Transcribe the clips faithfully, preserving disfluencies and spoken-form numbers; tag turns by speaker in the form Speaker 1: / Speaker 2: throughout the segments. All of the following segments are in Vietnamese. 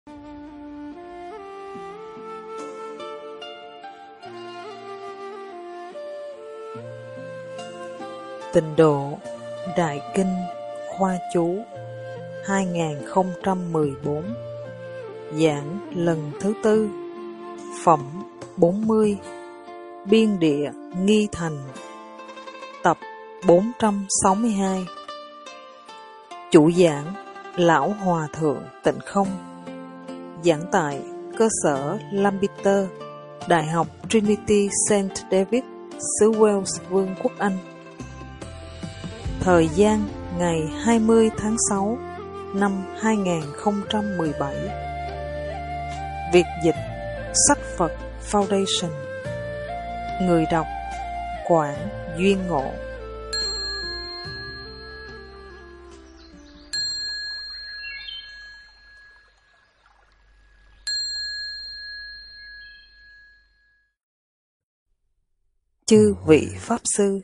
Speaker 1: Tịnh độ Đại Kinh Khoa Chú hai nghìn không trăm mười bốn. Giảng lần thứ tư. Phẩm bốn mươi. Biên địa nghi thành. Tập bốn trăm sáu mươi hai. Chủ giảng Lão Hòa Thượng Tịnh Không. Giảng tại cơ sở Lampeter, Đại học Trinity Saint David, xứ Wales, Vương quốc Anh. Thời gian ngày hai mươi tháng sáu năm hai nghìn không trăm mười bảy. Việc dịch Sách Phật Foundation. Người đọc Quảng Duyên Ngộ. Chư vị Pháp Sư,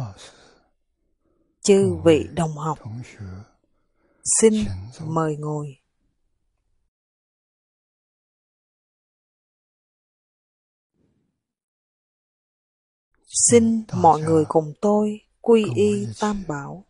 Speaker 1: chư vị đồng học, xin mời ngồi. Xin mọi người cùng tôi quy y Tam Bảo.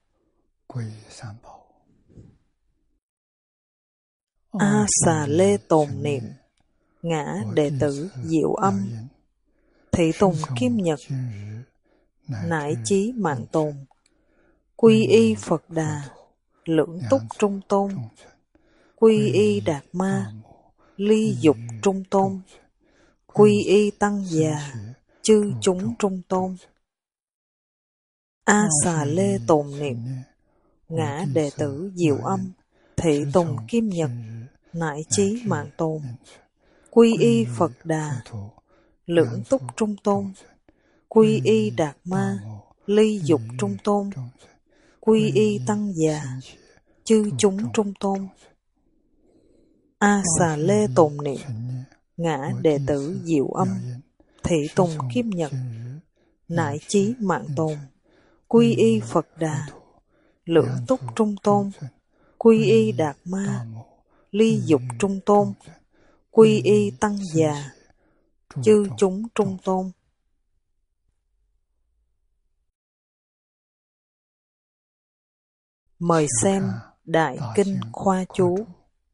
Speaker 1: A Xà Lê tồn niệm, ngã đệ tử Diệu Âm, thị tùng Kim Nhật, nải chí mạng tồn, quy y Phật Đà, lưỡng túc trung tôn, quy y Đạt Ma, ly dục trung tôn, quy y Tăng Già, chư chúng trung tôn. A Xà Lê tồn niệm, ngã đệ tử Diệu Âm, thị tùng Kim Nhật, nải chí mạng tồn, quy y Phật Đà, lưỡng túc trung tôn, quy y Đạt Ma, ly dục trung tôn, quy y Tăng Già, chư chúng trung tôn. A Xà Lê tồn niệm, ngã đệ tử Diệu Âm, thị tùng Kim Nhật, nải chí mạng tồn, quy y Phật Đà, lưỡng túc trung tôn, quy y Đạt Ma, ly dục trung tôn, quy y Tăng Già, chư chúng trung tôn. Mời xem Đại Kinh Khoa Chú,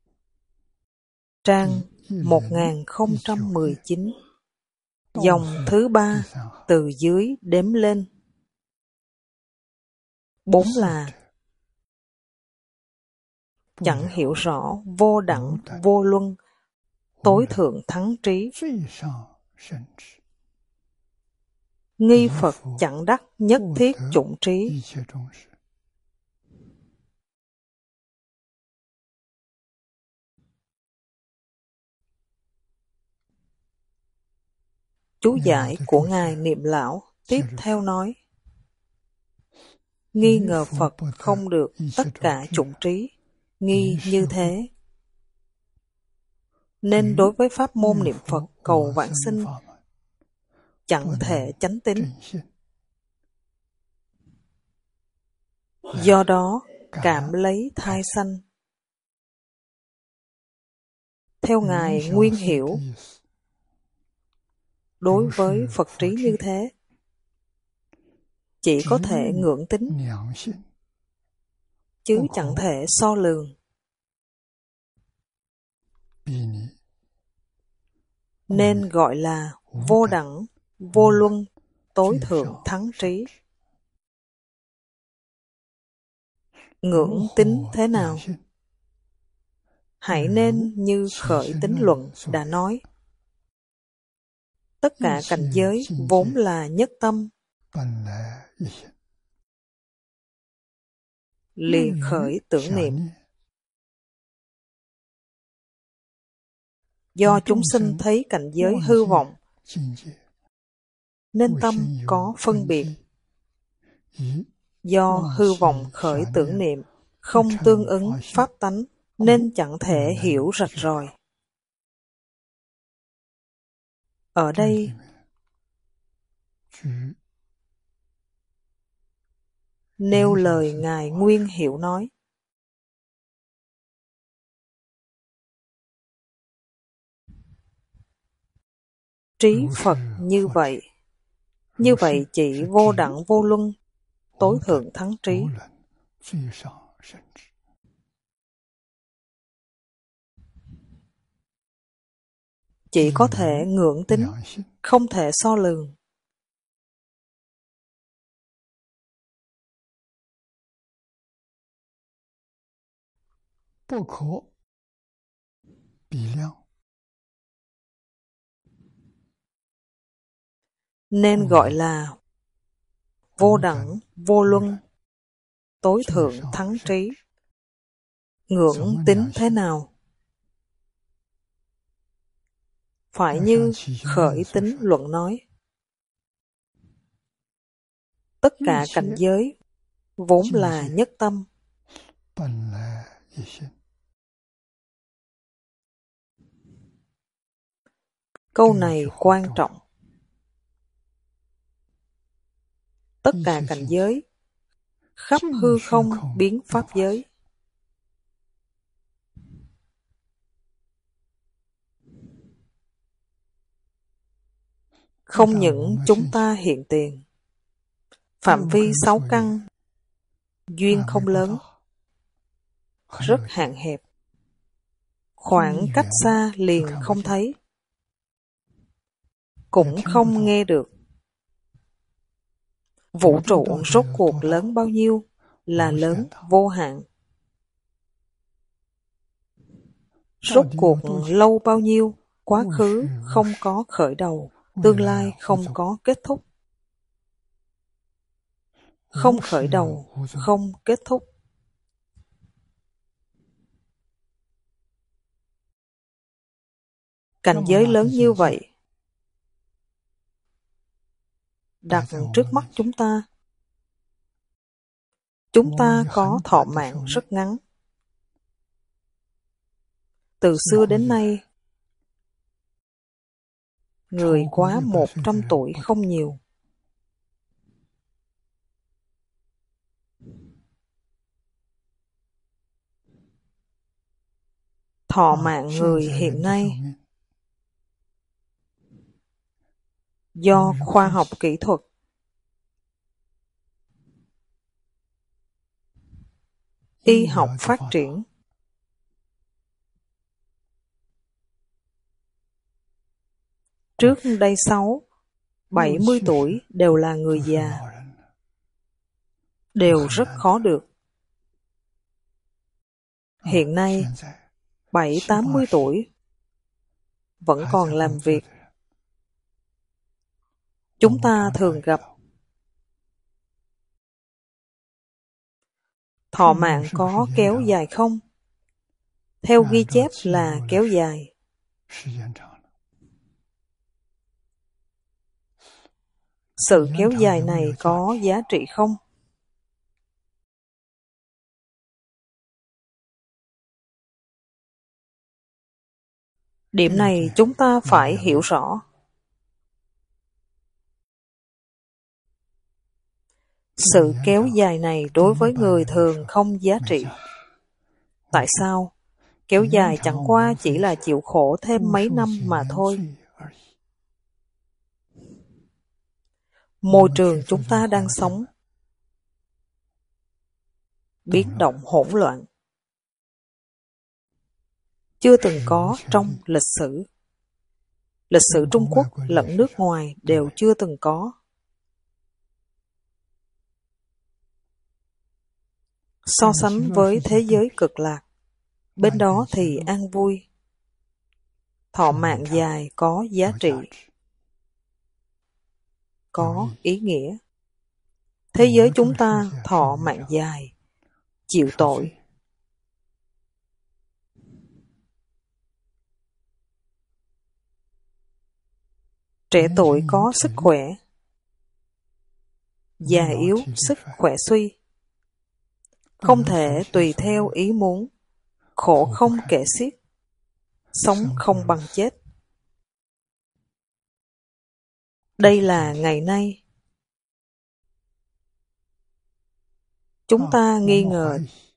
Speaker 1: trang một nghìn không trăm mười chín, dòng thứ ba từ dưới đếm lên. Bốn là chẳng hiểu rõ vô đẳng vô luân, tối thượng thắng trí. Nghi Phật chẳng đắc nhất thiết chủng trí. Chú giải của Ngài Niệm Lão tiếp theo nói: nghi ngờ Phật không được tất cả chủng trí, nghi như thế, nên đối với pháp môn niệm Phật cầu vãng sinh chẳng thể chánh tín. Do đó cảm lấy thai sanh. Theo Ngài Nguyên Hiểu, đối với Phật trí như thế, chỉ có thể ngưỡng tính, chứ chẳng thể so lường. Nên gọi là vô đẳng, vô luân, tối thượng thắng trí. Ngưỡng tính thế nào? Hãy nên như khởi tính luận đã nói. Tất cả cảnh giới vốn là nhất tâm, liền khởi tưởng niệm. Do chúng sinh thấy cảnh giới hư vọng, nên tâm có phân biệt. Do hư vọng khởi tưởng niệm, không tương ứng pháp tánh, nên chẳng thể hiểu rạch ròi. Ở đây, nêu lời Ngài Nguyên Hiểu nói: trí Phật như vậy. Như vậy chỉ vô đẳng vô luân, tối thượng thắng trí. Chỉ có thể ngưỡng tính, không thể so lường. Nên gọi là vô đẳng, vô luân, tối thượng thắng trí. Ngưỡng tính thế nào? Phải như khởi tính luận nói. Tất cả cảnh giới vốn là nhất tâm. Câu này quan trọng. Tất cả cảnh giới, khắp hư không biến pháp giới. Không những chúng ta hiện tiền, phạm vi sáu căn, duyên không lớn, rất hạn hẹp, khoảng cách xa liền không thấy, cũng không nghe được. Vũ trụ rốt cuộc lớn bao nhiêu là lớn vô hạn. Rốt cuộc lâu bao nhiêu, quá khứ không có khởi đầu, tương lai không có kết thúc. Không khởi đầu, không kết thúc. Cảnh giới lớn như vậy đặt trước mắt chúng ta. Chúng ta có thọ mạng rất ngắn. Từ xưa đến nay, người quá một trăm tuổi không nhiều. Thọ mạng người hiện nay do khoa học kỹ thuật, y học phát triển, trước đây sáu, bảy mươi tuổi đều là người già, đều rất khó được. Hiện nay, bảy, tám mươi tuổi vẫn còn làm việc. Chúng ta thường gặp thọ mạng có kéo dài không? Theo ghi chép là kéo dài. Sự kéo dài này có giá trị không? Điểm này chúng ta phải hiểu rõ. Sự kéo dài này đối với người thường không giá trị. Tại sao? Kéo dài chẳng qua chỉ là chịu khổ thêm mấy năm mà thôi. Môi trường chúng ta đang sống biến động hỗn loạn, chưa từng có trong lịch sử. Lịch sử Trung Quốc lẫn nước ngoài đều chưa từng có. So sánh với thế giới cực lạc, bên đó thì an vui. Thọ mạng dài có giá trị, có ý nghĩa. Thế giới chúng ta thọ mạng dài, chịu tội. Trẻ tuổi có sức khỏe, già yếu sức khỏe suy. Không thể tùy theo ý muốn, khổ không kể xiết, sống không bằng chết. Đây là ngày nay. Chúng ta nghi ngờ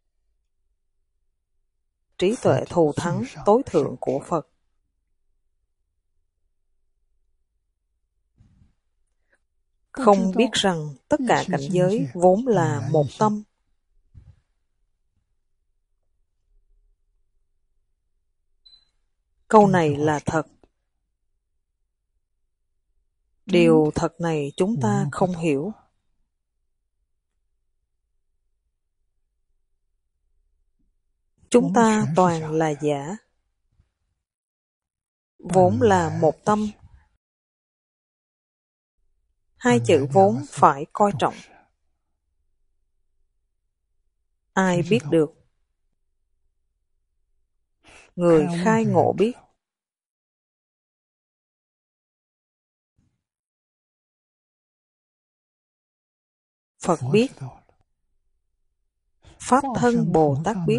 Speaker 1: trí tuệ thù thắng tối thượng của Phật. không biết rằng tất cả cảnh giới vốn là một tâm. Câu này là thật. Điều thật này chúng ta không hiểu. Chúng ta toàn là giả. Vốn là một tâm. Hai chữ vốn phải coi trọng. Ai biết được? Người khai ngộ biết. Phật biết. Pháp thân Bồ Tát biết.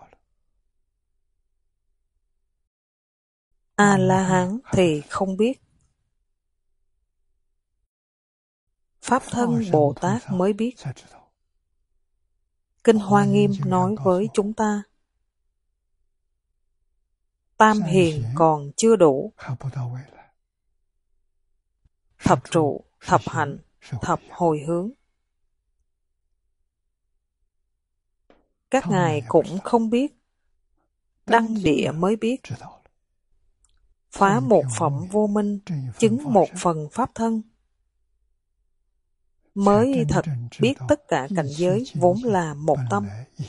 Speaker 1: A-la-hán thì không biết. Pháp thân Bồ Tát mới biết. Kinh Hoa Nghiêm nói với chúng ta, tam hiền còn chưa đủ. Thập trụ, thập hạnh, thập hồi hướng. Các ngài cũng không biết. Đăng địa mới biết. Phá một phẩm vô minh, chứng một phần pháp thân. Mới thật biết tất cả cảnh giới vốn là một tâm.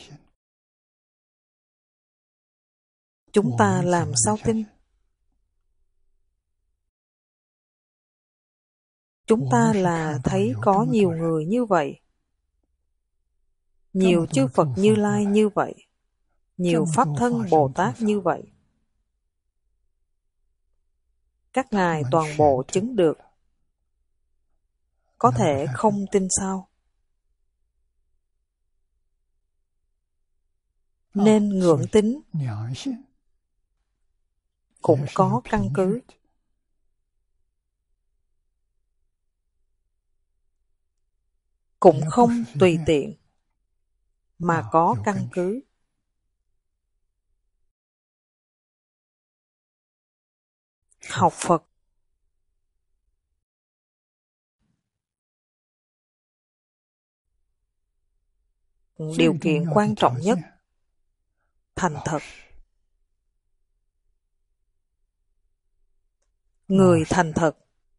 Speaker 1: Chúng ta làm sao tin? Chúng ta là thấy có nhiều người như vậy. Nhiều chư Phật Như Lai như vậy. Nhiều Pháp thân Bồ Tát như vậy. Các ngài toàn bộ chứng được. Có thể không tin sao? Nên ngưỡng tính cũng có căn cứ. Cũng không tùy tiện, mà có căn cứ. Học Phật điều kiện quan trọng nhất, thành thật. Người thành thật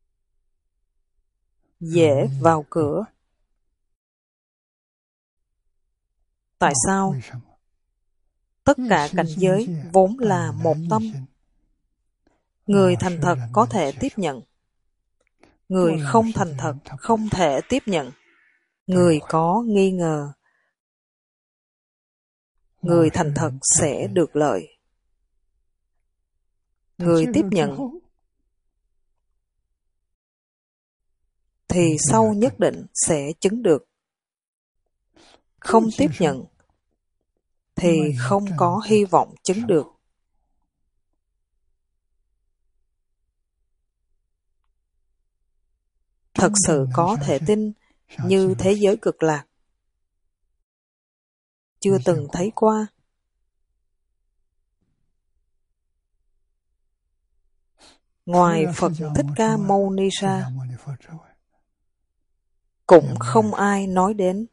Speaker 1: dễ vào cửa. Tại sao? Tất cả cảnh giới vốn là một tâm. Người thành thật có thể tiếp nhận. Người không thành thật không thể tiếp nhận. Người có nghi ngờ. Người thành thật sẽ được lợi. Người tiếp nhận thì sau nhất định sẽ chứng được. Không tiếp nhận thì không có hy vọng chứng được. Thật sự có thể tin như thế giới cực lạc. Chưa từng thấy qua. Ngoài Phật Thích Ca Mâu Ni ra, cũng không ai nói đến.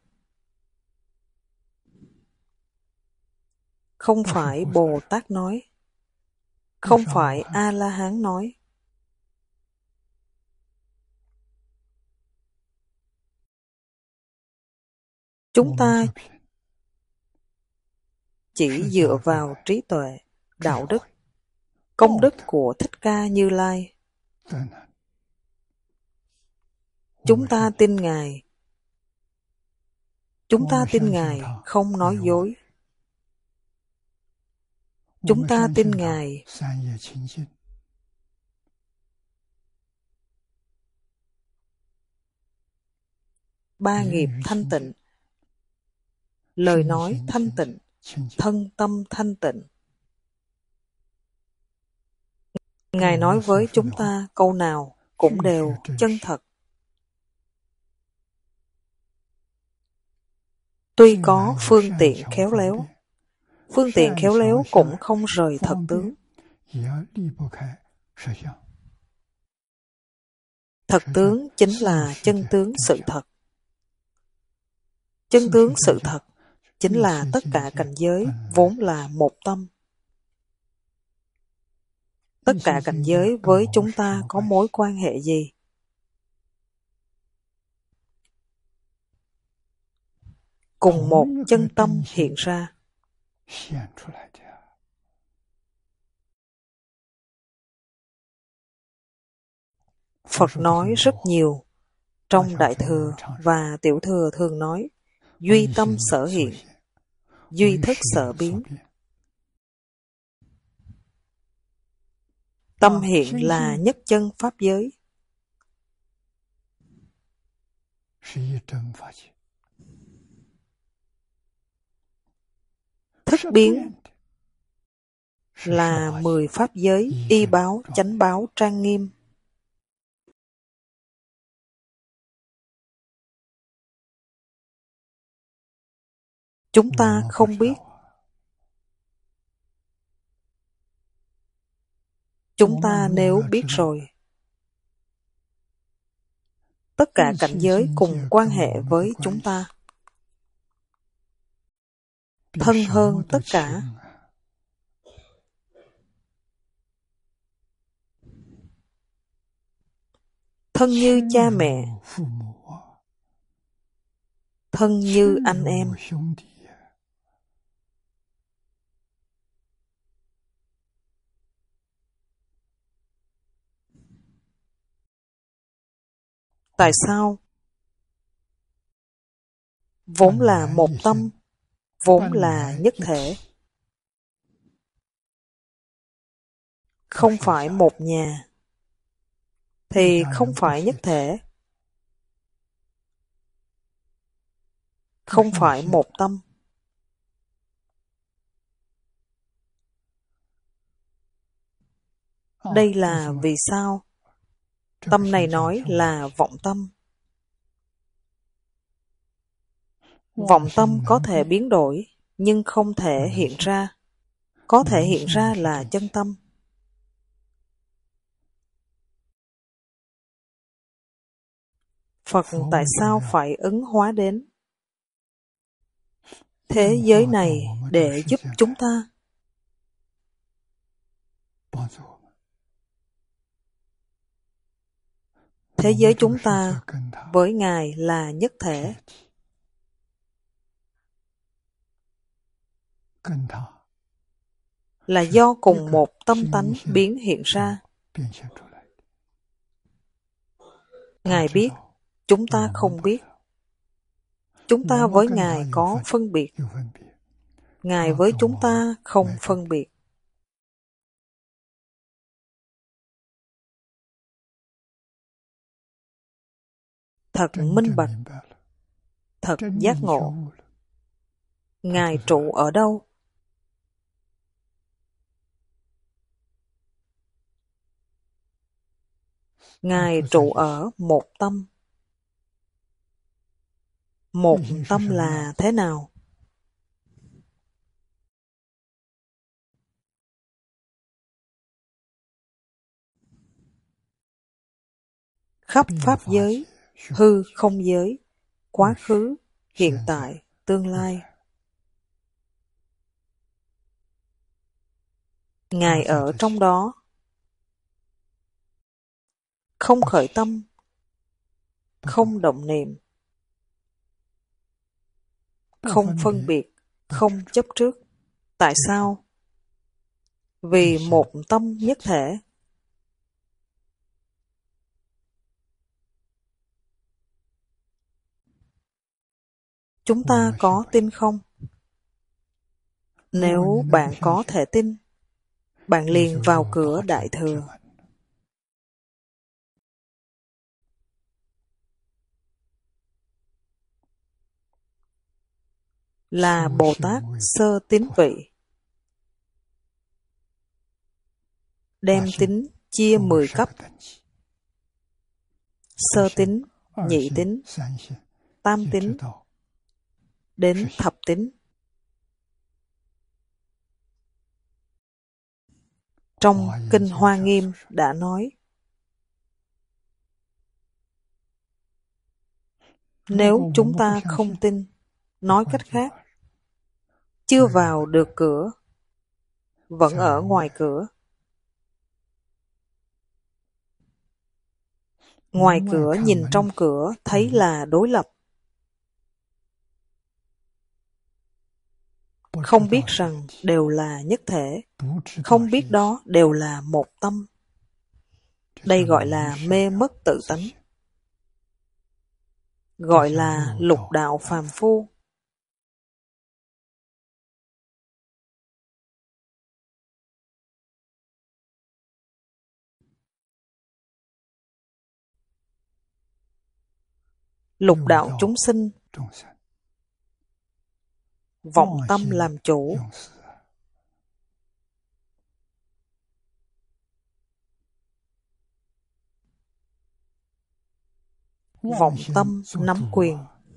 Speaker 1: Không phải Bồ Tát nói. Không phải A-la-hán nói. Chúng ta chỉ dựa vào trí tuệ, đạo đức, công đức của Thích Ca Như Lai. Chúng ta tin Ngài. Chúng ta tin Ngài không nói dối. Chúng ta tin Ngài ba nghiệp thanh tịnh, lời nói thanh tịnh, thân tâm thanh tịnh. Ngài nói với chúng ta câu nào cũng đều chân thật. Tuy có phương tiện khéo léo, phương tiện khéo léo cũng không rời thật tướng. Thật tướng chính là chân tướng sự thật. Chân tướng sự thật chính là tất cả cảnh giới vốn là một tâm. Tất cả cảnh giới với chúng ta có mối quan hệ gì? Cùng một chân tâm hiện ra. Phật nói rất nhiều. Trong Đại Thừa và Tiểu Thừa thường nói, duy tâm sở hiện, duy thức sở biến. Tâm hiện là nhất chân pháp giới. Thức biến là mười pháp giới y báo, chánh báo, trang nghiêm. Chúng ta không biết. Chúng ta nếu biết rồi, tất cả cảnh giới cùng quan hệ với chúng ta. Thân hơn tất cả. Thân như cha mẹ. Thân như anh em. Tại sao? Vốn là một tâm, vốn là nhất thể. Không phải một nhà, thì không phải nhất thể. Không phải một tâm. Đây là vì sao? Tâm này nói là vọng tâm. Vọng tâm có thể biến đổi, nhưng không thể hiện ra. Có thể hiện ra là chân tâm. Phật tại sao phải ứng hóa đến thế giới này để giúp chúng ta? Thế giới chúng ta với Ngài là nhất thể. Là do cùng một tâm tánh biến hiện ra. Ngài biết, chúng ta không biết. Chúng ta với Ngài có phân biệt. Ngài với chúng ta không phân biệt. Thật minh bạch, thật giác ngộ. Ngài trụ ở đâu? Ngài trụ ở một tâm. Một tâm là thế nào? Khắp pháp giới, hư không giới, quá khứ, hiện tại, tương lai. Ngài ở trong đó. Không khởi tâm, không động niệm, không phân biệt, không chấp trước. Tại sao? Vì một tâm nhất thể. Chúng ta có tin không? Nếu bạn có thể tin, bạn liền vào cửa Đại Thừa. Là Bồ Tát sơ tín vị. Đem tín chia mười cấp. Sơ tín, nhị tín, tam tín, đến thập tín. Trong Kinh Hoa Nghiêm đã nói, Nếu chúng ta không tin, nói cách khác, chưa vào được cửa, vẫn ở ngoài cửa. Ngoài cửa nhìn trong cửa thấy là đối lập. Không biết rằng đều là nhất thể, không biết đó đều là một tâm. Đây gọi là mê mất tự tánh, gọi là lục đạo phàm phu. Lục đạo chúng sinh, vọng tâm làm chủ. Vọng tâm nắm quyền.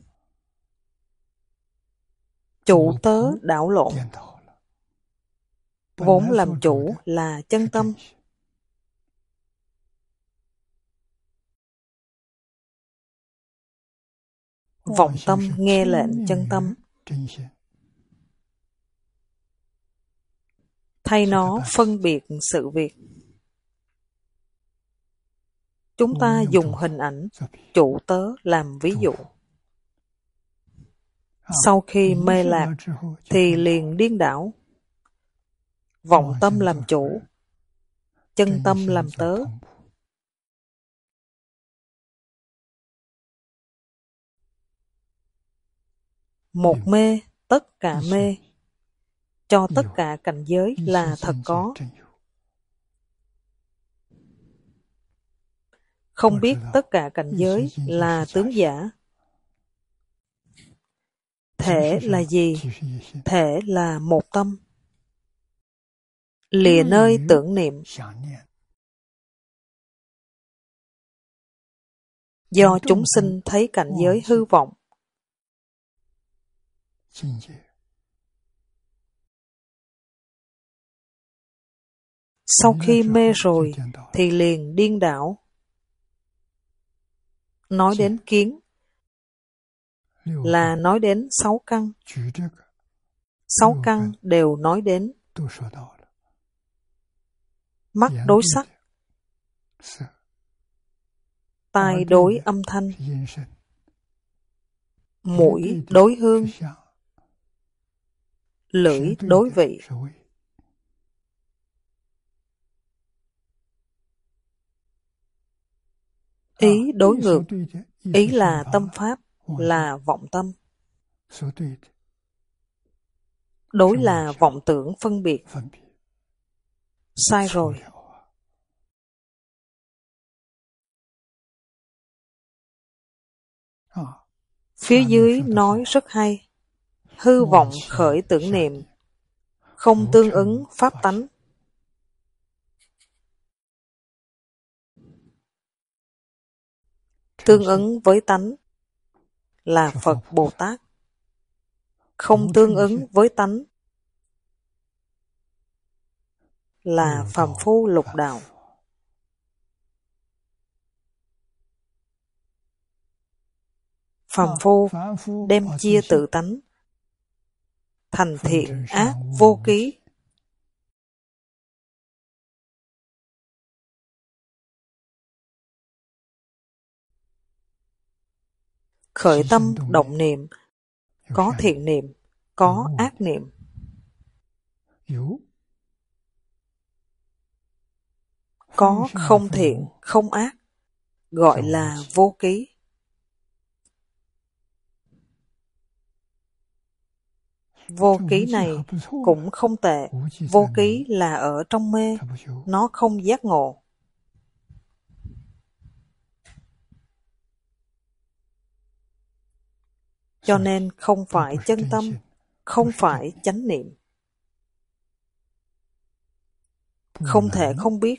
Speaker 1: Chủ tớ đảo lộn. Vốn làm chủ là chân tâm. Vọng tâm nghe lệnh chân tâm, thay nó phân biệt sự việc. Chúng ta dùng hình ảnh chủ tớ làm ví dụ. Sau khi mê lạc thì liền điên đảo. Vọng tâm làm chủ, chân tâm làm tớ. Một mê, tất cả mê. Cho tất cả cảnh giới là thật có. Không biết tất cả cảnh giới là tướng giả. Thể là gì? Thể là một tâm. Lìa nơi tưởng niệm. Do chúng sinh thấy cảnh giới hư vọng. Sau khi mê rồi thì liền điên đảo. Nói đến kiến là nói đến sáu căn. Sáu căn đều nói đến. Mắt đối sắc, tai đối âm thanh, mũi đối hương, lưỡi đối vị. Ý đối ngược, ý là tâm pháp, là vọng tâm. Đối là vọng tưởng phân biệt. Sai rồi. Phía dưới nói rất hay. Hư vọng khởi tưởng niệm, không tương ứng pháp tánh. Tương ứng với tánh là Phật Bồ Tát. Không tương ứng với tánh là phàm phu lục đạo. Phàm phu đem chia tự tánh thành thiện ác vô ký. Khởi tâm động niệm, có thiện niệm, có ác niệm. Có không thiện, không ác, gọi là vô ký. Vô ký này cũng không tệ. Vô ký là ở trong mê, nó không giác ngộ. Cho nên không phải chân tâm, không phải chánh niệm. Không thể không biết.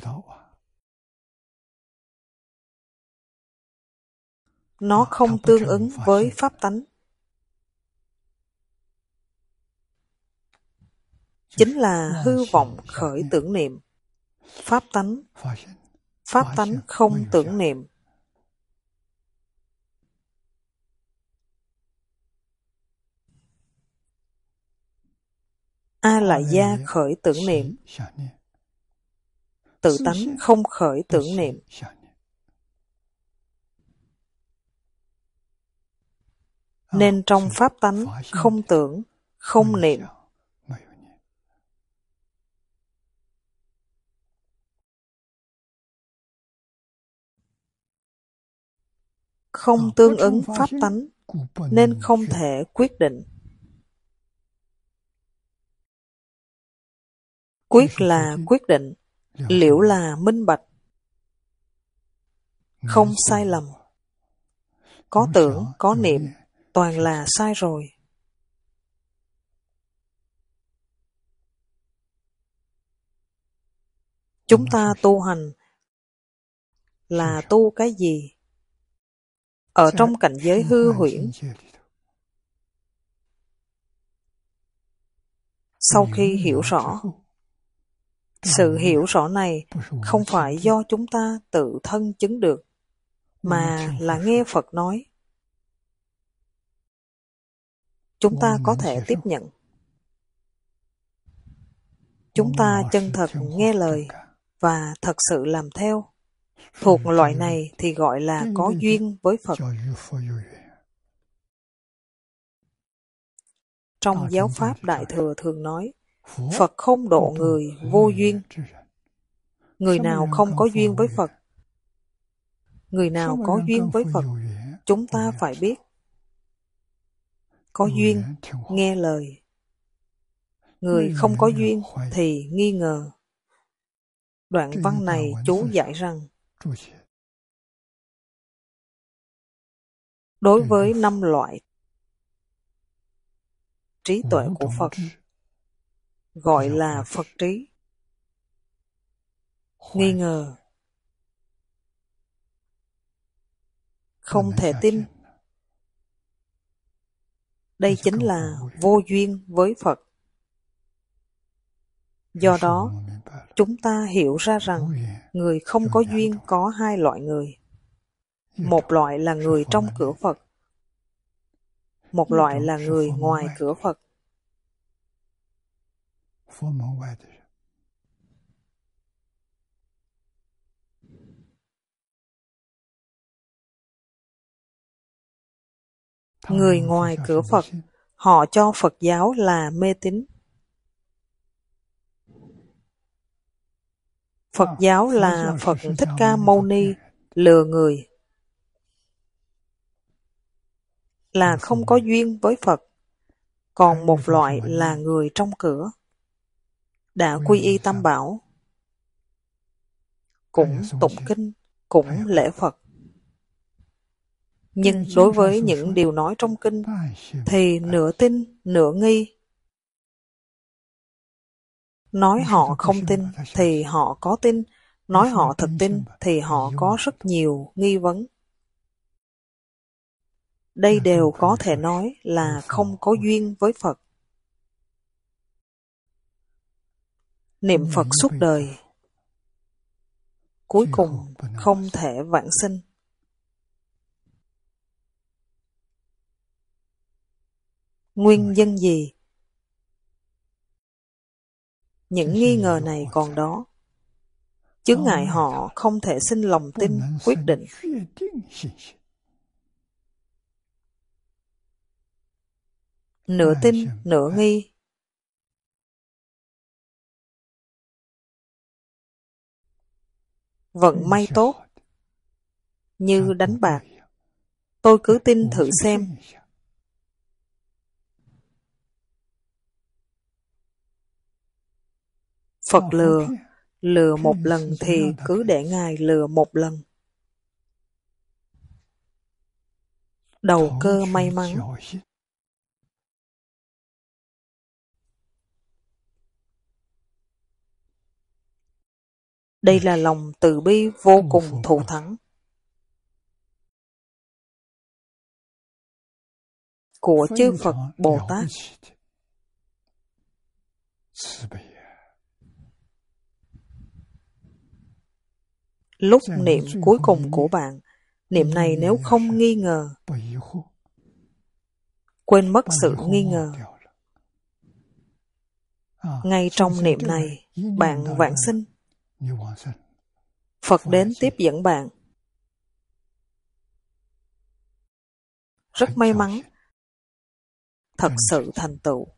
Speaker 1: Nó không tương ứng với pháp tánh. Chính là hư vọng khởi tưởng niệm. Pháp tánh, pháp tánh không tưởng niệm. A lại gia khởi tưởng niệm, tự tánh không khởi tưởng niệm. Nên trong pháp tánh không tưởng, không niệm. Không tương ứng pháp tánh, nên không thể quyết định. Quyết là quyết định, liễu là minh bạch, không sai lầm. Có tưởng, có niệm, toàn là sai rồi. Chúng ta tu hành là tu cái gì? Ở trong cảnh giới hư huyễn, sau khi hiểu rõ, sự hiểu rõ này không phải do chúng ta tự thân chứng được, mà là nghe Phật nói. Chúng ta có thể tiếp nhận. Chúng ta chân thật nghe lời và thật sự làm theo. Thuộc loại này thì gọi là có duyên với Phật. Trong giáo pháp Đại Thừa thường nói, Phật không độ người vô duyên. Người nào không có duyên với Phật, người nào có duyên với Phật, chúng ta phải biết. Có duyên, nghe lời. Người không có duyên thì nghi ngờ. Đoạn văn này chú giải rằng, đối với năm loại trí tuệ của Phật, gọi là Phật trí. Nghi ngờ, không thể tin. Đây chính là vô duyên với Phật. Do đó, chúng ta hiểu ra rằng người không có duyên có hai loại người. Một loại là người trong cửa Phật, một loại là người ngoài cửa Phật. Người ngoài cửa Phật, họ cho Phật giáo là mê tín. Phật giáo là Phật Thích Ca Mâu Ni lừa người, là không có duyên với Phật. Còn một loại là người trong cửa, đã quy y Tam Bảo, cũng tụng kinh, cũng lễ Phật. Nhưng đối với những điều nói trong kinh thì nửa tin, nửa nghi. Nói họ không tin thì họ có tin, nói họ thật tin thì họ có rất nhiều nghi vấn. Đây đều có thể nói là không có duyên với Phật. Niệm Phật suốt đời, cuối cùng không thể vãng sinh. Nguyên nhân gì? Những nghi ngờ này còn đó. Chướng ngại họ không thể sinh lòng tin, quyết định. Nửa tin, nửa nghi. Vận may tốt, như đánh bạc. Tôi cứ tin thử xem. Phật lừa, lừa một lần thì cứ để Ngài lừa một lần. Đầu cơ may mắn. Đây là lòng từ bi vô cùng thù thắng của chư Phật Bồ Tát. Lúc niệm cuối cùng của bạn, niệm này nếu không nghi ngờ, quên mất sự nghi ngờ, Ngay trong niệm này, bạn vãng sinh. Phật đến tiếp dẫn bạn. Rất may mắn, thật sự thành tựu.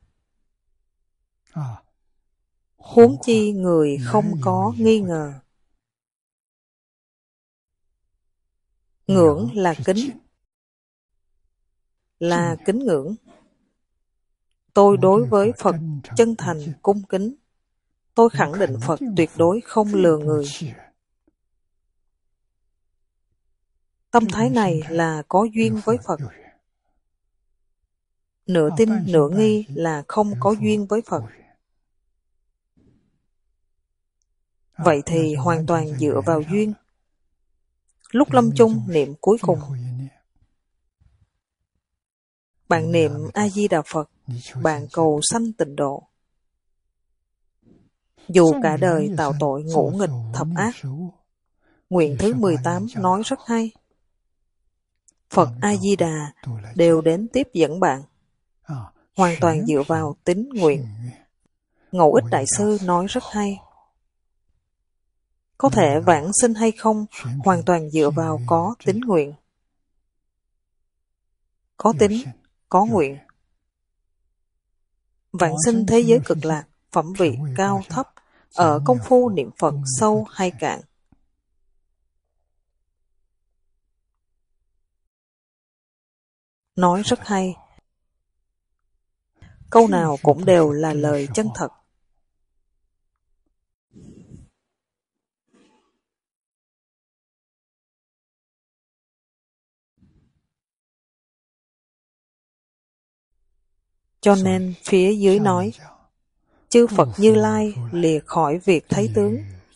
Speaker 1: Huống chi người không có nghi ngờ. Ngưỡng là kính, là kính ngưỡng. Tôi đối với Phật chân thành cung kính. Tôi khẳng định Phật tuyệt đối không lừa người. Tâm thái này là có duyên với Phật. Nửa tin nửa nghi là không có duyên với Phật. Vậy thì hoàn toàn dựa vào duyên. Lúc lâm chung niệm cuối cùng, bạn niệm A-di-đà Phật, bạn cầu sanh tịnh độ. Dù cả đời tạo tội ngũ nghịch thập ác, nguyện thứ mười tám nói rất hay. Phật A-di-đà đều đến tiếp dẫn bạn, hoàn toàn dựa vào tín nguyện. Ngẫu Ích Đại Sư nói rất hay. Có thể vãng sinh hay không, hoàn toàn dựa vào có tín nguyện. Có tín, có nguyện. Vãng sinh thế giới cực lạc, phẩm vị cao thấp, ở công phu niệm Phật sâu hay cạn. Nói rất hay. Câu nào cũng đều là lời chân thật. Cho nên phía dưới nói, chư Phật Như Lai lìa khỏi việc thấy tướng.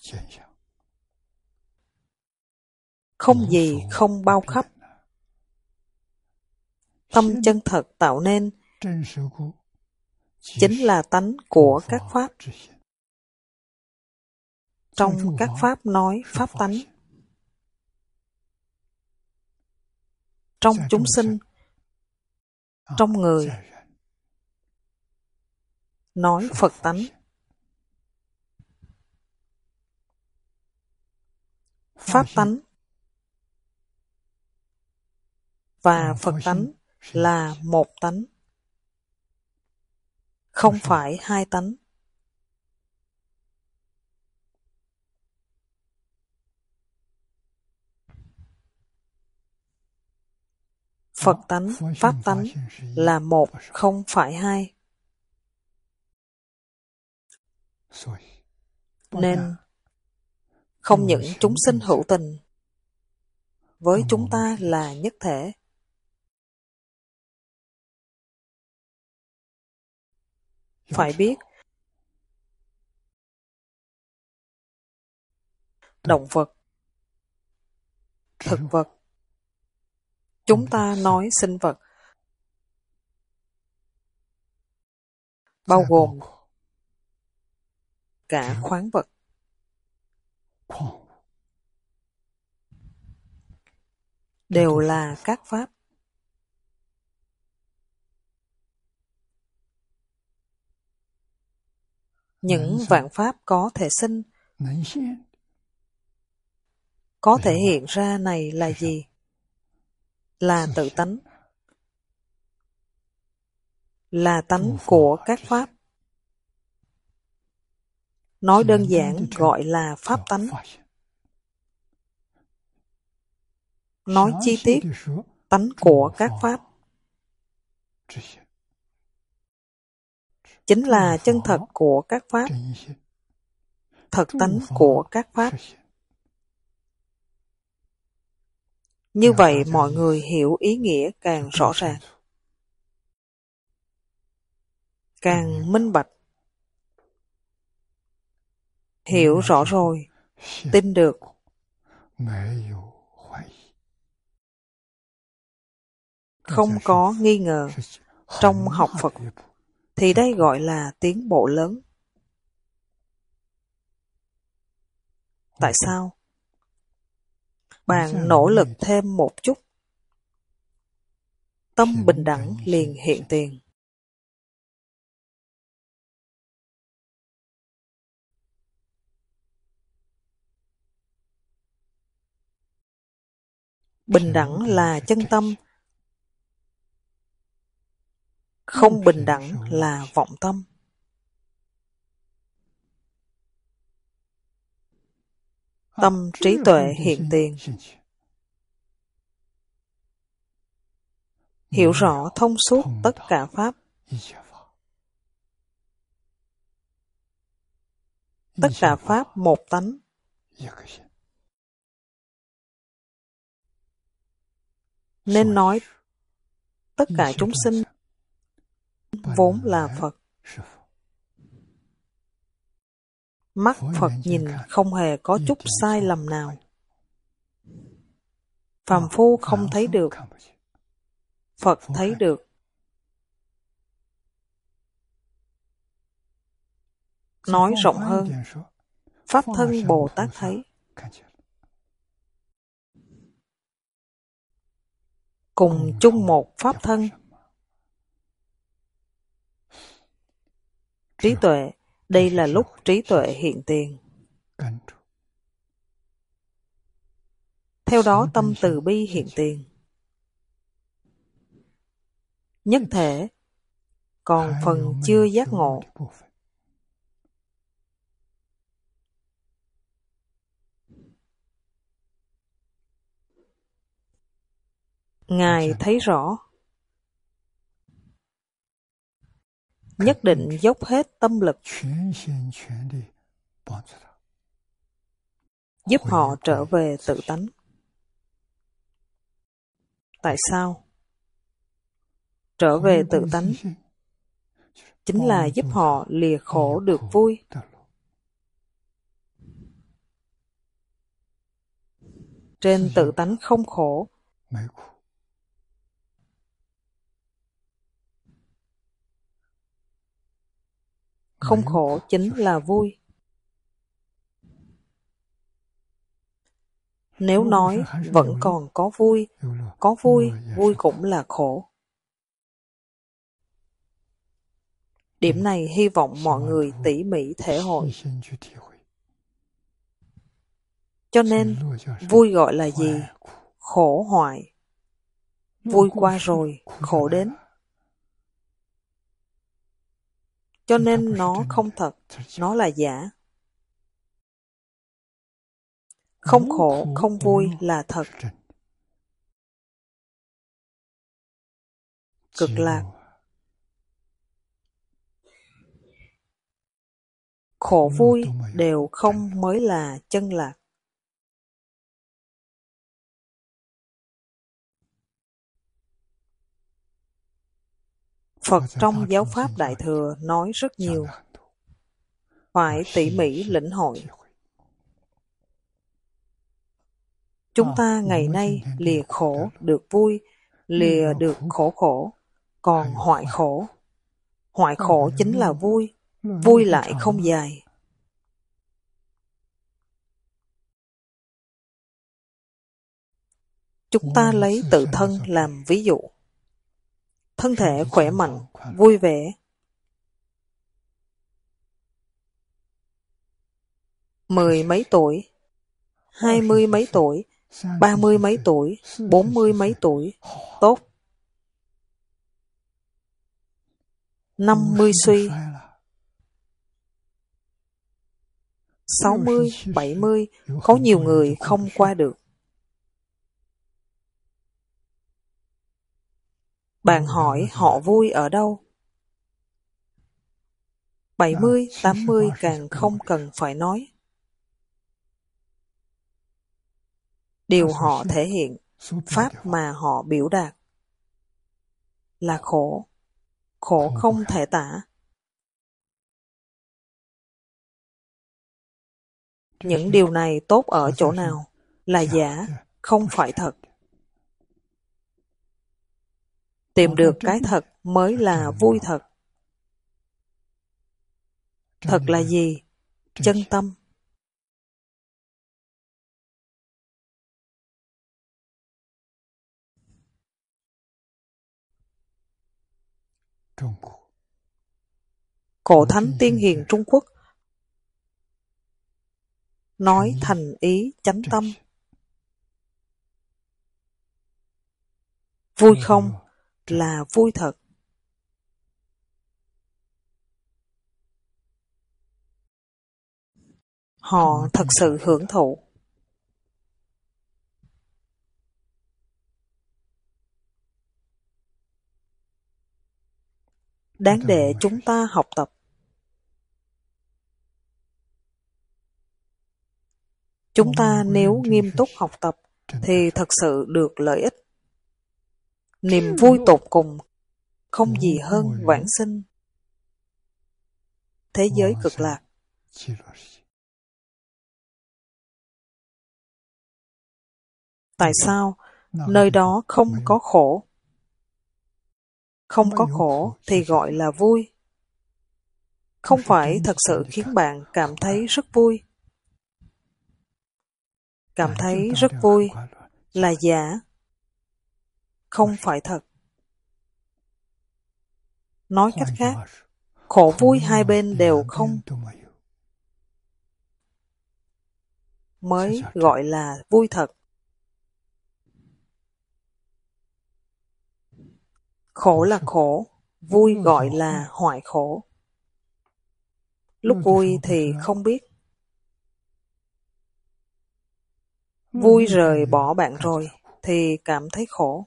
Speaker 1: Không gì không bao khắp. Tâm chân thật tạo nên chính là tánh của các pháp. Trong các pháp nói pháp tánh. Trong chúng sinh, trong người, nói Phật tánh. Pháp tánh và Phật tánh là một tánh, không phải hai tánh. Phật tánh, Pháp tánh là một, không phải hai. Nên không những chúng sinh hữu tình với chúng ta là nhất thể. Phải biết, động vật, thực vật, chúng ta nói sinh vật, bao gồm cả khoáng vật. Đều là các pháp. Những vạn pháp có thể sinh, có thể hiện ra này là gì? Là tự tánh. Là tánh của các pháp. Nói đơn giản gọi là pháp tánh. Nói chi tiết, tánh của các pháp. Chính là chân thật của các pháp. Thật tánh của các pháp. Như vậy mọi người hiểu ý nghĩa càng rõ ràng, càng minh bạch. Hiểu rõ rồi, tin được. Không có nghi ngờ. Trong học Phật thì đây gọi là tiến bộ lớn. Tại sao? Bạn nỗ lực thêm một chút, tâm bình đẳng liền hiện tiền. Bình đẳng là chân tâm, không bình đẳng là vọng tâm. Tâm trí tuệ hiện tiền, hiểu rõ thông suốt tất cả Pháp. Tất cả Pháp một tánh. Nên nói tất cả chúng sinh vốn là Phật. Mắt Phật nhìn không hề có chút sai lầm nào. Phàm phu không thấy được, Phật thấy được. Nói rộng hơn, Pháp thân Bồ Tát thấy. Cùng chung một Pháp thân. Trí tuệ, đây là lúc trí tuệ hiện tiền. Theo đó tâm từ bi hiện tiền. Nhất thể, còn phần chưa giác ngộ. Ngài thấy rõ. Nhất định dốc hết tâm lực, giúp họ trở về tự tánh. Tại sao? Trở về tự tánh chính là giúp họ lìa khổ được vui. Trên tự tánh không khổ. Không khổ chính là vui. Nếu nói vẫn còn có vui, có vui, vui cũng là khổ. Điểm này hy vọng mọi người tỉ mỉ thể hội. Cho nên, vui gọi là gì? Khổ hoại. Vui qua rồi, khổ đến. Cho nên nó không thật, nó là giả. Không khổ, không vui là thật. Cực lạc. Khổ vui đều không mới là chân lạc. Phật trong giáo pháp Đại Thừa nói rất nhiều. Phải tỉ mỉ lĩnh hội. Chúng ta ngày nay lìa khổ được vui, lìa được khổ khổ, còn hoại khổ. Hoại khổ chính là vui, vui lại không dài. Chúng ta lấy tự thân làm ví dụ. Thân thể khỏe mạnh, vui vẻ. Mười mấy tuổi, hai mươi mấy tuổi, ba mươi mấy tuổi, bốn mươi mấy tuổi, tốt. Năm mươi suy, sáu mươi, bảy mươi, có nhiều người không qua được. Bạn hỏi họ vui ở đâu? bảy mươi, tám mươi càng không cần phải nói. Điều họ thể hiện, pháp mà họ biểu đạt là khổ. Khổ không thể tả. Những điều này tốt ở chỗ nào? Là giả, không phải thật. Tìm được cái thật mới là vui thật. Thật là gì? Chân tâm. Cổ Thánh Tiên Hiền Trung Quốc nói thành ý chánh tâm. Vui không là vui thật. Họ thật sự hưởng thụ. Đáng để chúng ta học tập. Chúng ta nếu nghiêm túc học tập thì thật sự được lợi ích. Niềm vui tột cùng không gì hơn vãng sinh thế giới cực lạc. Tại sao nơi đó không có khổ? Không có khổ thì gọi là vui. Không phải thật sự khiến bạn cảm thấy rất vui. Cảm thấy rất vui là giả, không phải thật. Nói cách khác, khổ vui hai bên đều không mới gọi là vui thật. Khổ là khổ, vui gọi là hoại khổ. Lúc vui thì không biết. Vui rời bỏ bạn rồi thì cảm thấy khổ.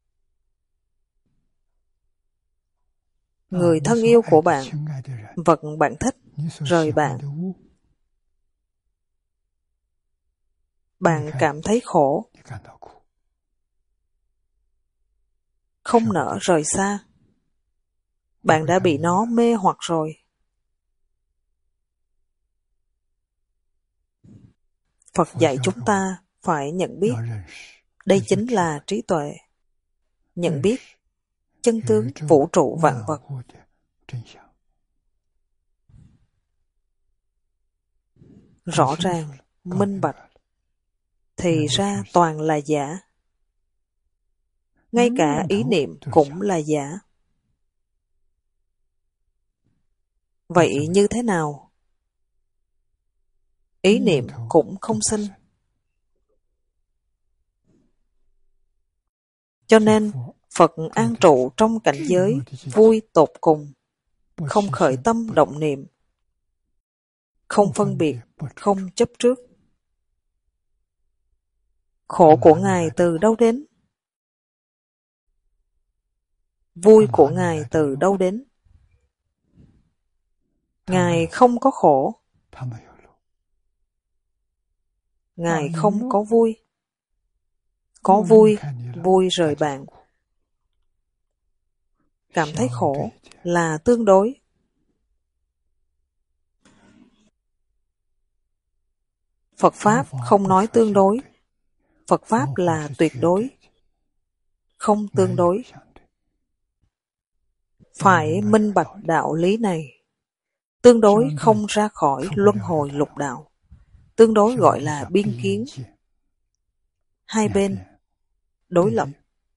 Speaker 1: Người thân yêu của bạn, vật bạn thích, rời bạn. Bạn cảm thấy khổ. Không nỡ rời xa. Bạn đã bị nó mê hoặc rồi. Phật dạy chúng ta phải nhận biết. Đây chính là trí tuệ. Nhận biết chân tướng vũ trụ vạn vật. Rõ ràng, minh bạch, thì ra toàn là giả. Ngay cả ý niệm cũng là giả. Vậy như thế nào? Ý niệm cũng không sinh. Cho nên, Phật an trụ trong cảnh giới vui tột cùng, không khởi tâm động niệm, không phân biệt, không chấp trước. Khổ của Ngài từ đâu đến? Vui của Ngài từ đâu đến? Ngài không có khổ. Ngài không có vui. Có vui, vui rời bạn. Cảm thấy khổ là tương đối. Phật Pháp không nói tương đối. Phật Pháp là tuyệt đối. Không tương đối. Phải minh bạch đạo lý này. Tương đối không ra khỏi luân hồi lục đạo. Tương đối gọi là biên kiến. Hai bên đối lập.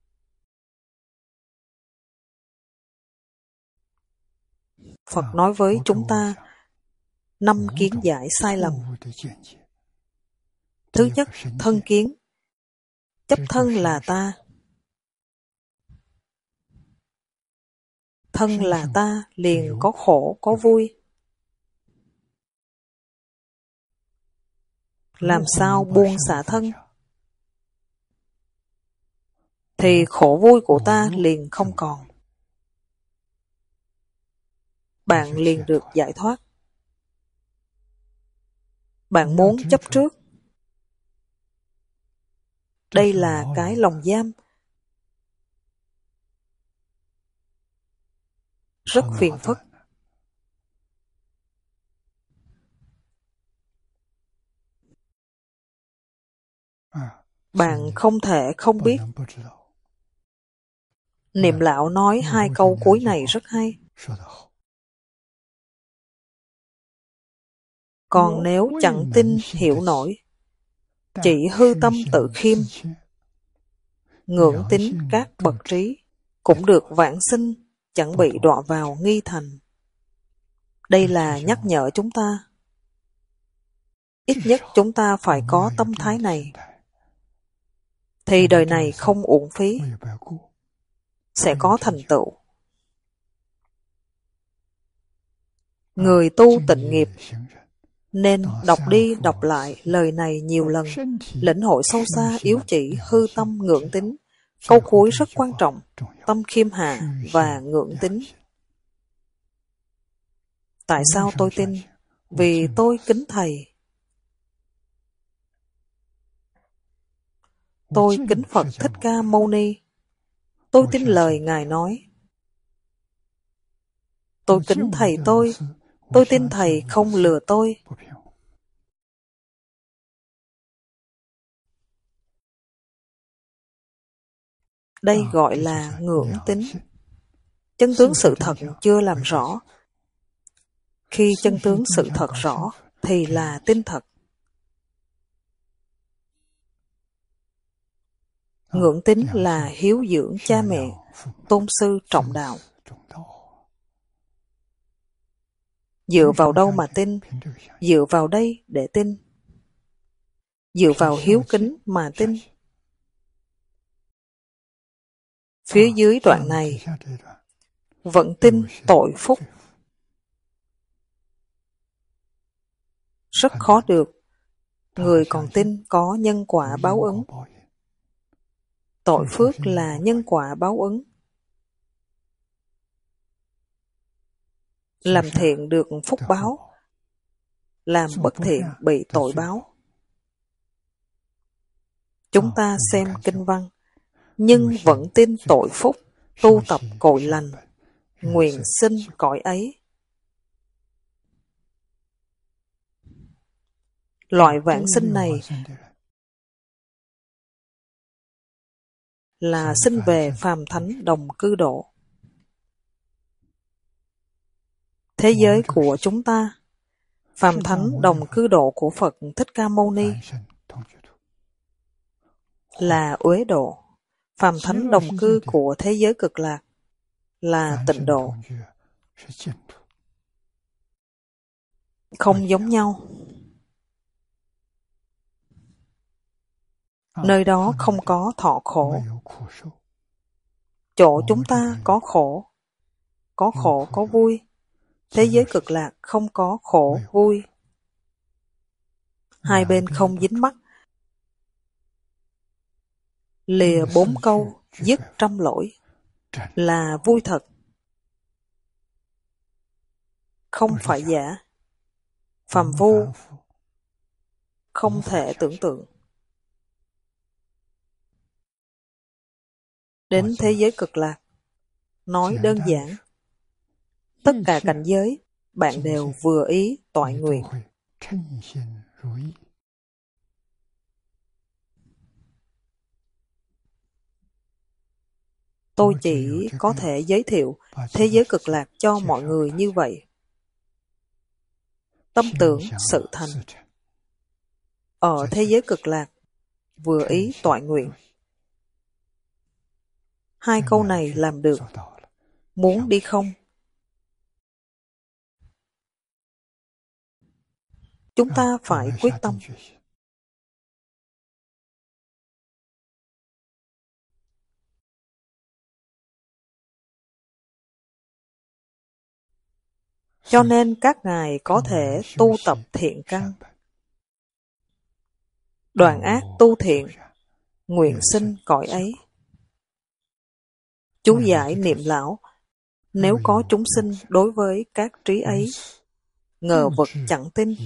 Speaker 1: Phật nói với chúng ta năm kiến giải sai lầm. Thứ nhất, thân kiến. Chấp thân là ta. Thân là ta liền có khổ, có vui. Làm sao buông xả thân? Thì khổ vui của ta liền không còn. Bạn liền được giải thoát. Bạn muốn chấp trước. Đây là cái lồng giam. Rất phiền phức. Bạn không thể không biết. Niệm lão nói hai câu cuối này rất hay. Còn nếu chẳng tin hiểu nổi, chỉ hư tâm tự khiêm, ngưỡng tính các bậc trí, cũng được vãng sinh, chẳng bị đọa vào nghi thành. Đây là nhắc nhở chúng ta. Ít nhất chúng ta phải có tâm thái này. Thì đời này không uổng phí. sẽ có thành tựu. Người tu tịnh nghiệp nên đọc đi đọc lại lời này nhiều lần, lĩnh hội sâu xa yếu chỉ hư tâm ngưỡng tính. Câu cuối rất quan trọng, tâm khiêm hạ và ngưỡng tính. Tại sao tôi tin? Vì tôi kính Thầy. Tôi kính Phật Thích Ca Mâu Ni. Tôi tin lời Ngài nói. Tôi kính Thầy tôi. Tôi tin Thầy không lừa tôi. Đây gọi là ngưỡng tính. Chân tướng sự thật chưa làm rõ. Khi chân tướng sự thật rõ thì là tin thật. Ngưỡng tính là hiếu dưỡng cha mẹ, tôn sư trọng đạo. Dựa vào đâu mà tin? Dựa vào đây để tin. Dựa vào hiếu kính mà tin. Phía dưới đoạn này, vẫn tin tội phúc. Rất khó được. Người còn tin có nhân quả báo ứng. Tội phước là nhân quả báo ứng. Làm thiện được phúc báo, làm bất thiện bị tội báo. Chúng ta xem kinh văn, nhưng vẫn tin tội phúc, tu tập cội lành, nguyện sinh cõi ấy. Loại vãng sinh này là sinh về phàm thánh đồng cư độ. Thế giới của chúng ta, phàm thánh đồng cư độ của Phật Thích Ca Mâu Ni là uế độ. Phàm thánh đồng cư của thế giới cực lạc là tịnh độ. Không giống nhau. Nơi đó không có thọ khổ. Chỗ chúng ta có khổ. Có khổ có vui. Thế giới cực lạc không có khổ vui. Hai bên không dính mắc. Lìa bốn câu, dứt trăm lỗi là vui thật. Không phải giả. Phàm phu không thể tưởng tượng. Đến thế giới cực lạc, nói đơn giản, tất cả cảnh giới bạn đều vừa ý toại nguyện. Tôi chỉ có thể giới thiệu thế giới cực lạc cho mọi người như vậy. Tâm tưởng sự thành. Ở thế giới cực lạc, vừa ý toại nguyện. Hai câu này làm được. Muốn đi không? Chúng ta phải quyết tâm. Cho nên các ngài có thể tu tập thiện căn, đoạn ác tu thiện, nguyện sinh cõi ấy. Chú giải niệm lão, nếu có chúng sinh đối với các trí ấy, ngờ vực chẳng tin.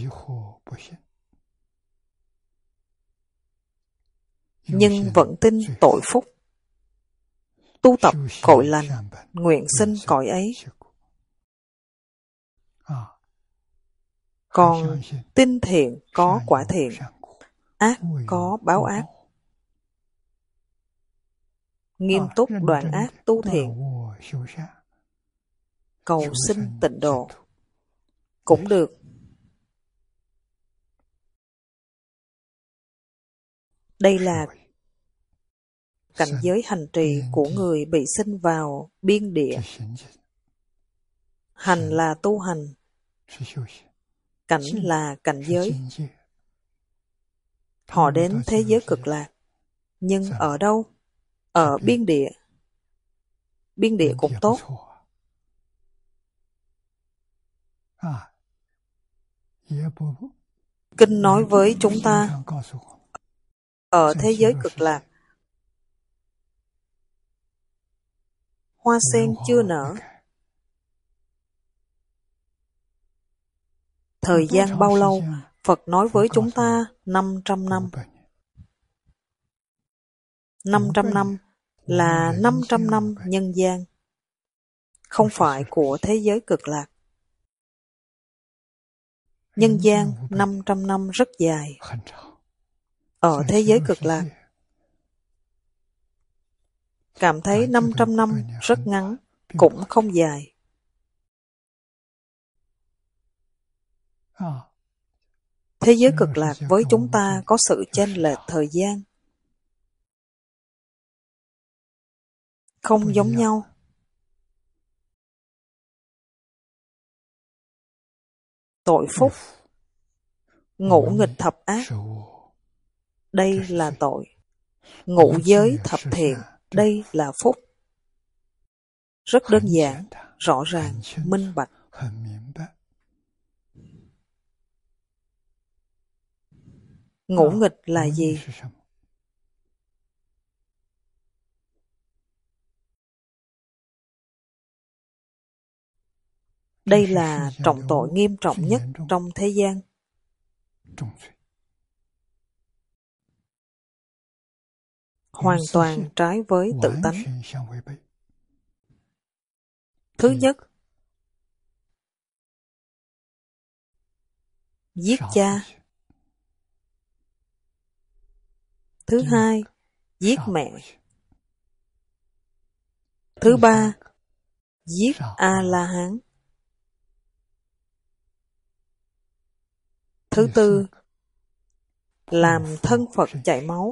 Speaker 1: Nhưng vẫn tin tội phúc, tu tập cội lành, nguyện sinh cõi ấy. Còn tin thiện có quả thiện, ác có báo ác. Nghiêm túc đoạn ác tu thiện, cầu sinh tịnh độ cũng được. Đây là cảnh giới hành trì của người bị sinh vào biên địa. Hành là tu hành, cảnh là cảnh giới. Họ đến thế giới cực lạc, nhưng ở đâu? Ở biên địa. biên địa cũng tốt. Kinh nói với chúng ta, ở thế giới cực lạc, hoa sen chưa nở. Thời gian bao lâu? Phật nói với chúng ta năm trăm năm. năm trăm năm là năm trăm năm nhân gian, không phải của thế giới cực lạc. Nhân gian năm trăm năm rất dài. Ở thế giới cực lạc, cảm thấy năm trăm năm rất ngắn, cũng không dài. Thế giới cực lạc với chúng ta có sự chênh lệch thời gian, không giống nhau. Tội phúc, ngũ nghịch thập ác, đây là tội. Ngũ giới thập thiện, đây là phúc. Rất đơn giản, rõ ràng, minh bạch. Ngũ nghịch là gì? Đây là trọng tội nghiêm trọng nhất trong thế gian. Hoàn toàn trái với tự tánh. Thứ nhất, giết cha. Thứ hai, giết mẹ. Thứ ba, giết A-la-hán. Thứ tư, làm thân Phật chảy máu.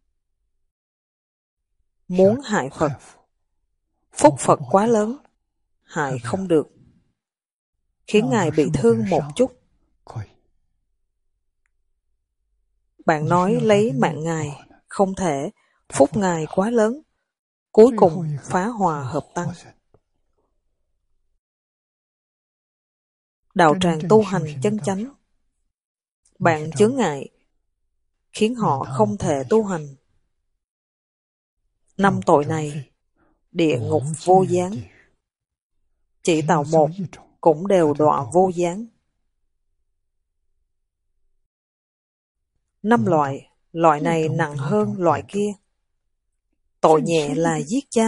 Speaker 1: Muốn hại Phật, phúc Phật quá lớn, hại không được, khiến Ngài bị thương một chút. Bạn nói lấy mạng Ngài, không thể, phúc Ngài quá lớn, cuối cùng phá hòa hợp tăng. Đạo tràng tu hành chân chánh, bạn chướng ngại, khiến họ không thể tu hành. Năm tội này, địa ngục vô gián, chỉ tạo một, cũng đều đọa vô gián. Năm loại, loại này nặng hơn loại kia. Tội nhẹ là giết cha.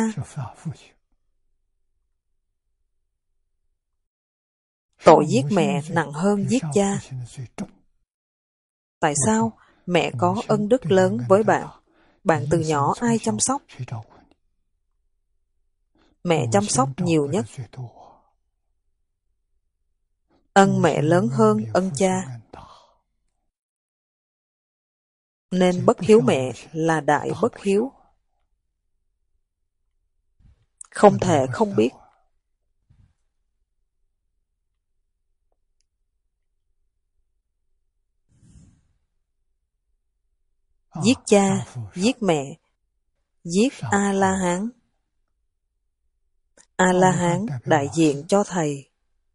Speaker 1: Tội giết mẹ nặng hơn giết cha. Tại sao? Mẹ có ân đức lớn với bạn. Bạn từ nhỏ ai chăm sóc? Mẹ chăm sóc nhiều nhất. Ân mẹ lớn hơn ân cha. Nên bất hiếu mẹ là đại bất hiếu. Không thể không biết. Giết cha, giết mẹ, giết A-la-hán. A-la-hán đại diện cho Thầy.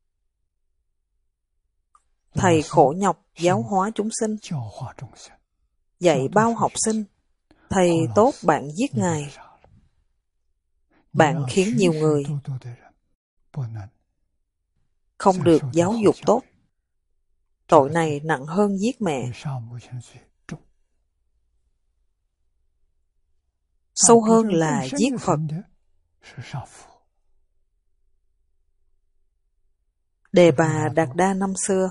Speaker 1: Thầy khổ nhọc giáo hóa chúng sinh, dạy bao học sinh. Thầy tốt bạn giết Ngài. Bạn khiến nhiều người không được giáo dục tốt. Tội này nặng hơn giết mẹ. Sâu hơn là giết Phật. Đề Bà Đạt Đa năm xưa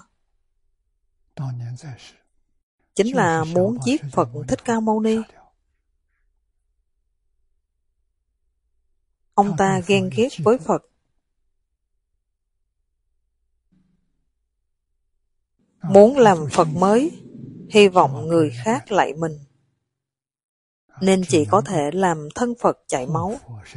Speaker 1: chính là muốn giết Phật Thích Ca Mâu Ni. Ông ta ghen ghét với Phật. Muốn làm Phật mới, hy vọng người khác lạy mình, nên chỉ có thể làm thân Phật chảy máu.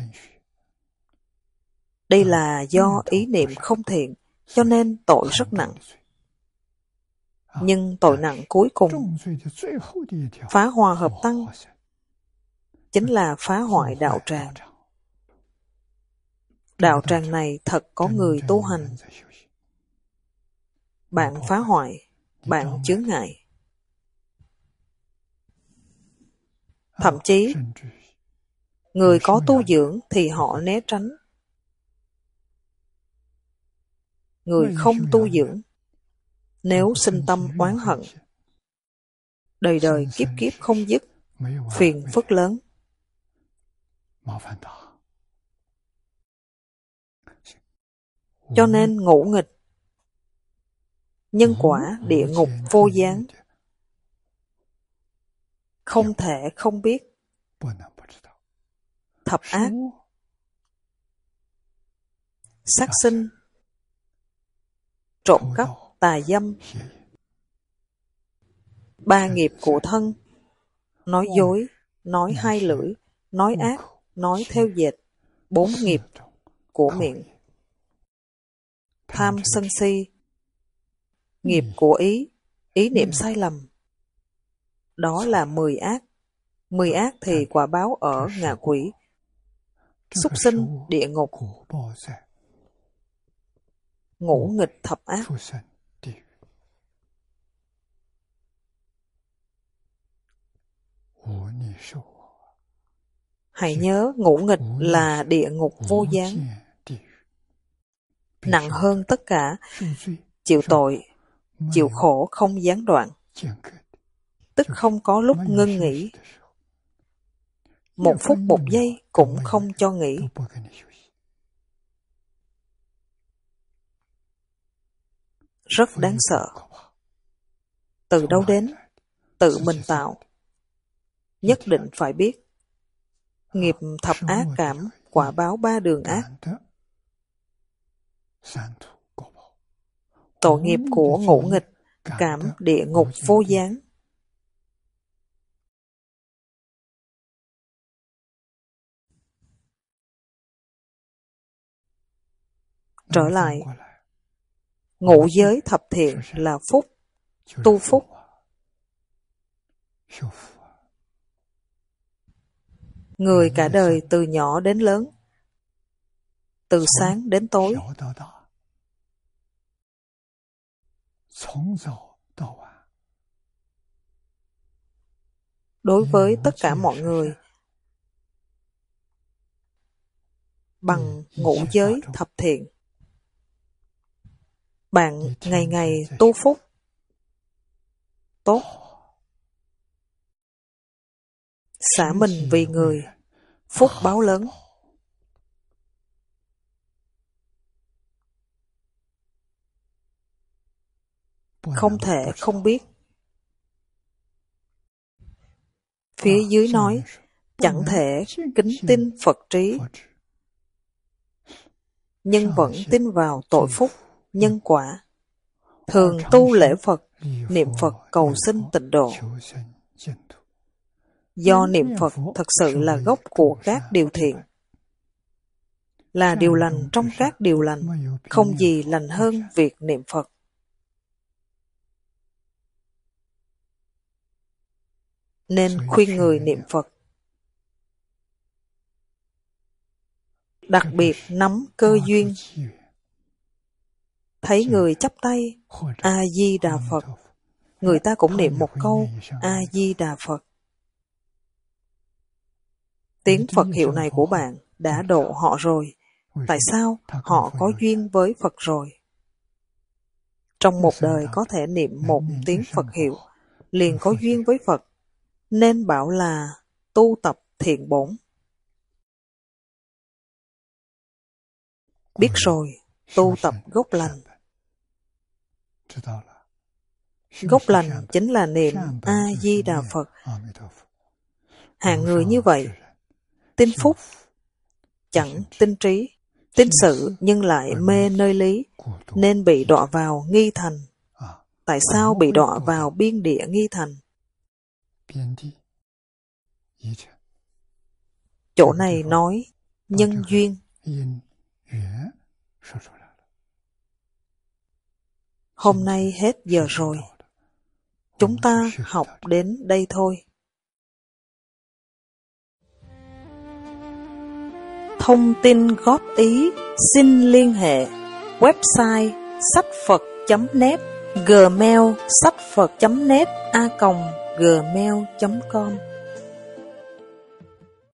Speaker 1: Đây là do ý niệm không thiện, cho nên tội rất nặng. Nhưng tội nặng cuối cùng, phá hòa hợp tăng, chính là phá hoại đạo tràng. Đạo tràng này thật có người tu hành. Bạn phá hoại, bạn chướng ngại. Thậm chí, người có tu dưỡng thì họ né tránh. Người không tu dưỡng, nếu sinh tâm oán hận, đời đời kiếp kiếp không dứt, phiền phức lớn. Cho nên ngũ nghịch, nhân quả địa ngục vô gián, không thể không biết. Thập ác, sát sinh, trộm cắp, tà dâm, ba nghiệp của thân, nói dối, nói hai lưỡi, nói ác, nói theo dệt, bốn nghiệp của miệng. Tham sân si, nghiệp của ý, ý niệm sai lầm. Đó là mười ác. Mười ác thì quả báo ở ngạ quỷ, súc sinh, địa ngục. Ngũ nghịch thập ác. Hãy nhớ ngũ nghịch là địa ngục vô gián. Nặng hơn tất cả, chịu tội, chịu khổ không gián đoạn, tức không có lúc ngưng nghỉ. Một phút một giây cũng không cho nghỉ. Rất đáng sợ. Từ đâu đến? Tự mình tạo. Nhất định phải biết. Nghiệp thập ác cảm, quả báo ba đường ác. Tội nghiệp của ngũ nghịch, cảm địa ngục vô gián. Trở lại, ngũ giới thập thiện là phúc, tu phúc. Người cả đời từ nhỏ đến lớn, từ sáng đến tối, đối với tất cả mọi người, bằng ngũ giới thập thiện. Bạn ngày ngày tu phúc, tốt. Xả mình vì người, phúc báo lớn. Không thể không biết. Phía dưới nói, chẳng thể kính tin Phật trí, nhưng vẫn tin vào tội phúc, nhân quả. Thường tu lễ Phật, niệm Phật cầu xin tịnh độ. Do niệm Phật thật sự là gốc của các điều thiện, là điều lành trong các điều lành, không gì lành hơn việc niệm Phật. Nên khuyên người niệm Phật. Đặc biệt nắm cơ duyên. Thấy người chắp tay, A-di-đà Phật, người ta cũng niệm một câu, A-di-đà Phật. Tiếng Phật hiệu này của bạn đã độ họ rồi. Tại sao? Họ có duyên với Phật rồi. Trong một đời có thể niệm một tiếng Phật hiệu, liền có duyên với Phật, nên bảo là tu tập thiện bổn. Biết rồi, tu tập gốc lành. Gốc lành chính là niệm A-di-đà Phật. Hạng người như vậy, tin phúc, chẳng tin trí, tin sự nhưng lại mê nơi lý, nên bị đọa vào nghi thành. Tại sao bị đọa vào biên địa nghi thành? Chỗ này nói nhân duyên. Hôm nay hết giờ rồi. Chúng ta học đến đây thôi. thông tin góp ý xin liên hệ website sách phật chấm net, gmail sách phật chấm net a còng gmail chấm com.